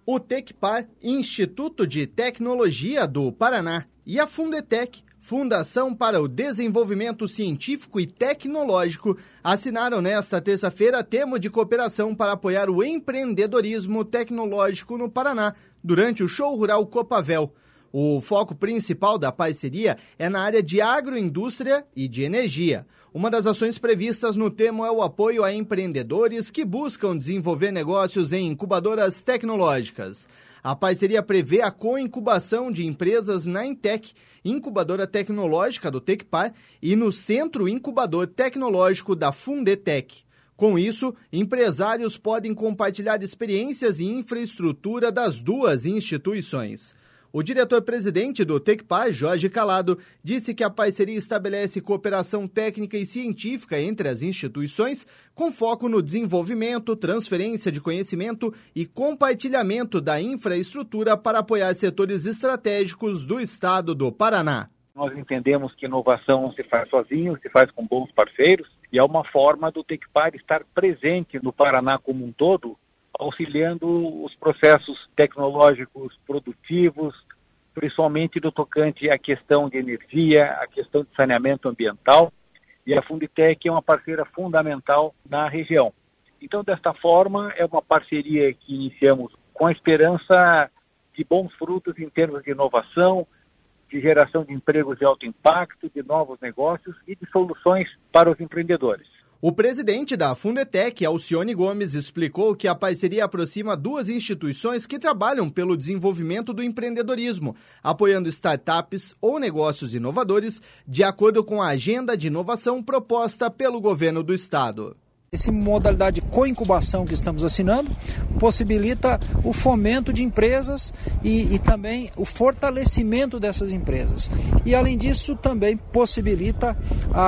O Tecpar, Instituto de Tecnologia do Paraná, e a Fundetec, Fundação para o Desenvolvimento Científico e Tecnológico, assinaram nesta terça-feira termo de cooperação para apoiar o empreendedorismo tecnológico no Paraná, durante o Show Rural Copavel. O foco principal da parceria é na área de agroindústria e de energia. Uma das ações previstas no termo é o apoio a empreendedores que buscam desenvolver negócios em incubadoras tecnológicas. A parceria prevê a co-incubação de empresas na Intec, incubadora tecnológica do Tecpar, e no Centro Incubador Tecnológico da Fundetec. Com isso, empresários podem compartilhar experiências e infraestrutura das duas instituições. O diretor-presidente do Tecpar, Jorge Calado, disse que a parceria estabelece cooperação técnica e científica entre as instituições, com foco no desenvolvimento, transferência de conhecimento e compartilhamento da infraestrutura para apoiar setores estratégicos do estado do Paraná. Nós entendemos que inovação não se faz sozinho, se faz com bons parceiros, e é uma forma do Tecpar estar presente no Paraná como um todo, auxiliando os processos tecnológicos produtivos, principalmente no tocante à questão de energia, à questão de saneamento ambiental, e a Fundetec é uma parceira fundamental na região. Então, desta forma, é uma parceria que iniciamos com a esperança de bons frutos em termos de inovação, de geração de empregos de alto impacto, de novos negócios e de soluções para os empreendedores. O presidente da Fundetec, Alcione Gomes, explicou que a parceria aproxima duas instituições que trabalham pelo desenvolvimento do empreendedorismo, apoiando startups ou negócios inovadores, de acordo com a agenda de inovação proposta pelo governo do estado. Essa modalidade de co-incubação que estamos assinando possibilita o fomento de empresas e também o fortalecimento dessas empresas. E, além disso, também possibilita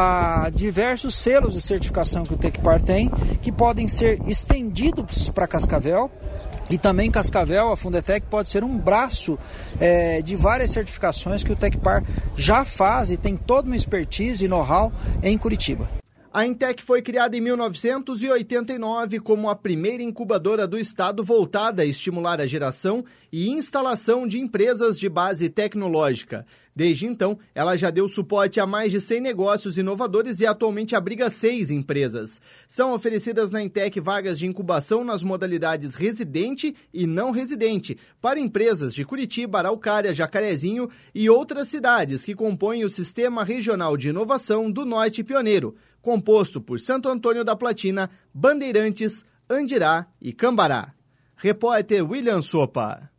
diversos selos de certificação que o Tecpar tem, que podem ser estendidos para Cascavel. E também Cascavel, a Fundetec, pode ser um braço de várias certificações que o Tecpar já faz e tem toda uma expertise e know-how em Curitiba. A Intec foi criada em 1989 como a primeira incubadora do estado voltada a estimular a geração e instalação de empresas de base tecnológica. Desde então, ela já deu suporte a mais de 100 negócios inovadores e atualmente abriga 6 empresas. São oferecidas na Intec vagas de incubação nas modalidades residente e não residente para empresas de Curitiba, Araucária, Jacarezinho e outras cidades que compõem o Sistema Regional de Inovação do Norte Pioneiro, composto por Santo Antônio da Platina, Bandeirantes, Andirá e Cambará. Repórter William Sopa.